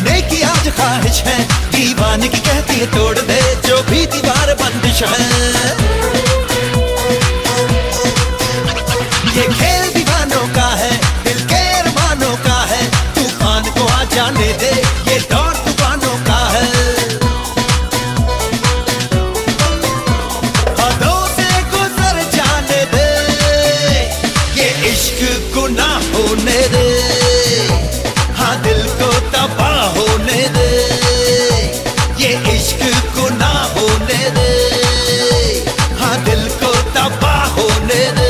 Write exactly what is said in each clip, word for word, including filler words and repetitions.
जीने की आज ख्वाहिश है, दीवाने की कहती है तोड़ दे जो भी दीवार बंदिश है। ये खेल दीवानों का है, दिल के अरमानों का है, तूफान को आ जाने दे, ये दौर तूफानों का है। हदों से गुजर जाने दे, ये इश्क गुनाह होने दे, हाँ दिल को तबाह होने दे, ये इश्क गुनाह होने दे, हाँ दिल को तबाह होने दे।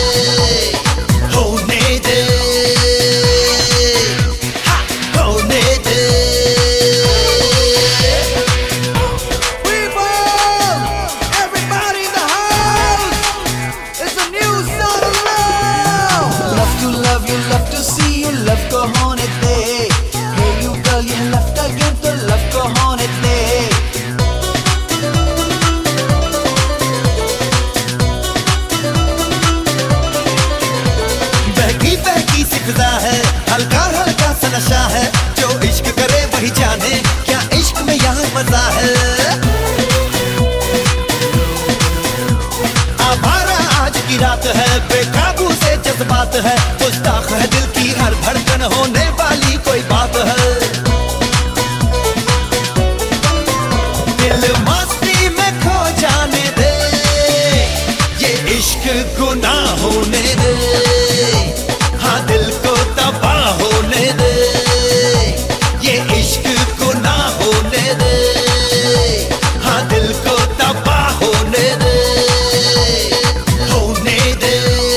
Love को होने दे, hey you girl ये love का गेम तो love को होने दे। बहकी बहकी सी फिजा है, हल्का हल्का सा नशा है, जो इश्क करे वही जाने क्या इश्क में यहाँ मजा है। आवारा आज की रात है, बेकाबू से जज्बात है, गुस्ताख है दिल की हर धड़कन, होने वाली कोई बात है। दिल मस्ती में खो जाने दे, ये इश्क गुनाह होने दे, हाँ दिल को तबाह होने दे, ये इश्क गुनाह होने दे, हाँ दिल को तबाह होने दे, होने दे,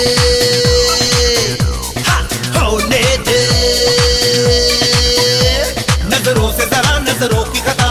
हाँ होने दे। नजरों से जरा नजरों की